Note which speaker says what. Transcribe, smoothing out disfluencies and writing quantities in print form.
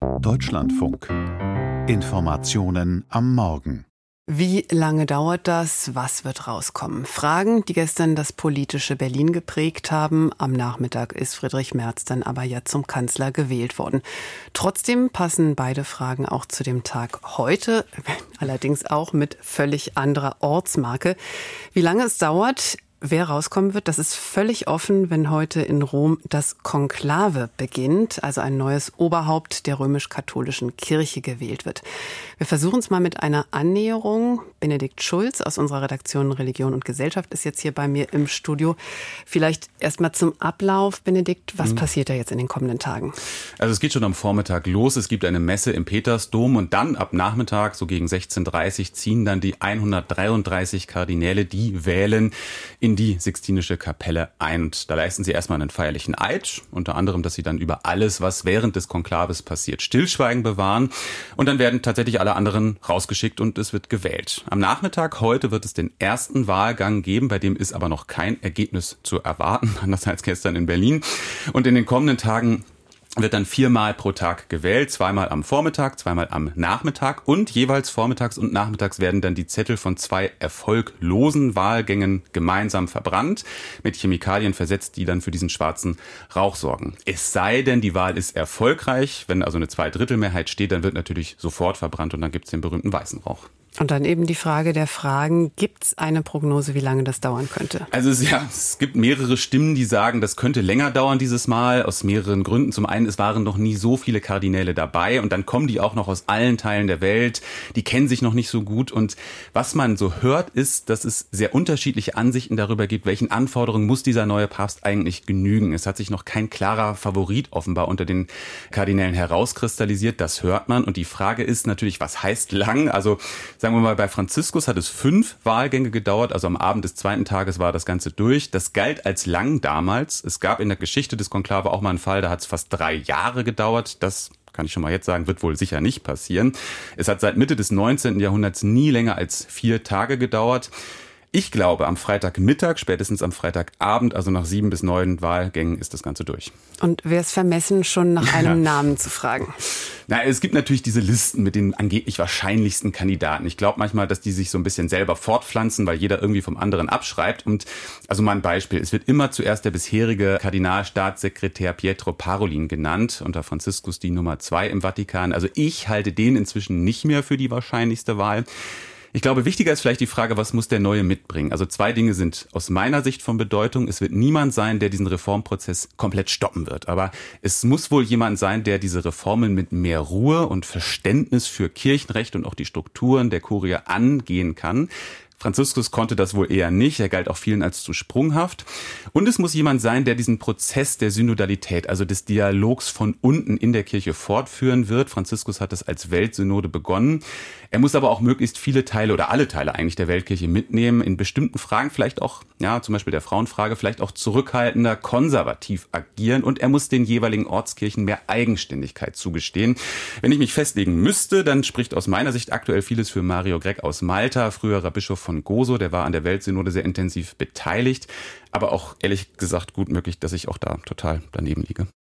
Speaker 1: Deutschlandfunk. Informationen am Morgen.
Speaker 2: Wie lange dauert das? Was wird rauskommen? Fragen, die gestern das politische Berlin geprägt haben. Am Nachmittag ist Friedrich Merz dann aber ja zum Kanzler gewählt worden. Trotzdem passen beide Fragen auch zu dem Tag heute, allerdings auch mit völlig anderer Ortsmarke. Wie lange es dauert, wer rauskommen wird, das ist völlig offen, wenn heute in Rom das Konklave beginnt, also ein neues Oberhaupt der römisch-katholischen Kirche gewählt wird. Wir versuchen es mal mit einer Annäherung. Benedikt Schulz aus unserer Redaktion Religion und Gesellschaft ist jetzt hier bei mir im Studio. Vielleicht erst mal zum Ablauf, Benedikt. Was passiert da jetzt in den kommenden Tagen?
Speaker 3: Also es geht schon am Vormittag los. Es gibt eine Messe im Petersdom und dann ab Nachmittag, so gegen 16:30 Uhr, ziehen dann die 133 Kardinäle, die wählen, in die Sixtinische Kapelle ein. Und da leisten sie erstmal einen feierlichen Eid, unter anderem, dass sie dann über alles, was während des Konklaves passiert, Stillschweigen bewahren. Und dann werden tatsächlich alle anderen rausgeschickt und es wird gewählt. Am Nachmittag heute wird es den ersten Wahlgang geben, bei dem ist aber noch kein Ergebnis zu erwarten, anders als gestern in Berlin. Und in den kommenden Tagen wird dann 4-mal pro Tag gewählt, 2-mal am Vormittag, 2-mal am Nachmittag und jeweils vormittags und nachmittags werden dann die Zettel von 2 erfolglosen Wahlgängen gemeinsam verbrannt, mit Chemikalien versetzt, die dann für diesen schwarzen Rauch sorgen. Es sei denn, die Wahl ist erfolgreich, wenn also eine Zweidrittelmehrheit steht, dann wird natürlich sofort verbrannt und dann gibt es den berühmten weißen Rauch.
Speaker 2: Und dann eben die Frage der Fragen, gibt es eine Prognose, wie lange das dauern könnte?
Speaker 3: Also es gibt mehrere Stimmen, die sagen, das könnte länger dauern dieses Mal, aus mehreren Gründen. Zum einen, es waren noch nie so viele Kardinäle dabei und dann kommen die auch noch aus allen Teilen der Welt, die kennen sich noch nicht so gut. Und was man so hört, ist, dass es sehr unterschiedliche Ansichten darüber gibt, welchen Anforderungen muss dieser neue Papst eigentlich genügen. Es hat sich noch kein klarer Favorit offenbar unter den Kardinälen herauskristallisiert, das hört man. Und die Frage ist natürlich, was heißt lang? Also sagen wir mal, bei Franziskus hat es 5 Wahlgänge gedauert, also am Abend des 2. Tages war das Ganze durch. Das galt als lang damals. Es gab in der Geschichte des Konklave auch mal einen Fall, da hat es fast 3 Jahre gedauert. Das kann ich schon mal jetzt sagen, wird wohl sicher nicht passieren. Es hat seit Mitte des 19. Jahrhunderts nie länger als 4 Tage gedauert. Ich glaube, am Freitagmittag, spätestens am Freitagabend, also nach 7 bis 9 Wahlgängen, ist das Ganze durch.
Speaker 2: Und wäre es vermessen, schon nach einem Namen zu fragen?
Speaker 3: Na, es gibt natürlich diese Listen mit den angeblich wahrscheinlichsten Kandidaten. Ich glaube manchmal, dass die sich so ein bisschen selber fortpflanzen, weil jeder irgendwie vom anderen abschreibt. Und also mal ein Beispiel. Es wird immer zuerst der bisherige Kardinalstaatssekretär Pietro Parolin genannt, unter Franziskus die Nummer 2 im Vatikan. Also ich halte den inzwischen nicht mehr für die wahrscheinlichste Wahl. Ich glaube, wichtiger ist vielleicht die Frage, was muss der Neue mitbringen? Also 2 Dinge sind aus meiner Sicht von Bedeutung. Es wird niemand sein, der diesen Reformprozess komplett stoppen wird. Aber es muss wohl jemand sein, der diese Reformen mit mehr Ruhe und Verständnis für Kirchenrecht und auch die Strukturen der Kurie angehen kann. Franziskus konnte das wohl eher nicht, er galt auch vielen als zu sprunghaft. Und es muss jemand sein, der diesen Prozess der Synodalität, also des Dialogs von unten in der Kirche fortführen wird. Franziskus hat das als Weltsynode begonnen. Er muss aber auch möglichst viele Teile oder alle Teile eigentlich der Weltkirche mitnehmen, in bestimmten Fragen vielleicht auch, ja, zum Beispiel der Frauenfrage, vielleicht auch zurückhaltender, konservativ agieren und er muss den jeweiligen Ortskirchen mehr Eigenständigkeit zugestehen. Wenn ich mich festlegen müsste, dann spricht aus meiner Sicht aktuell vieles für Mario Grech aus Malta, früherer Bischof von Gozo, der war an der Weltsynode sehr intensiv beteiligt, aber auch ehrlich gesagt gut möglich, dass ich auch da total daneben liege.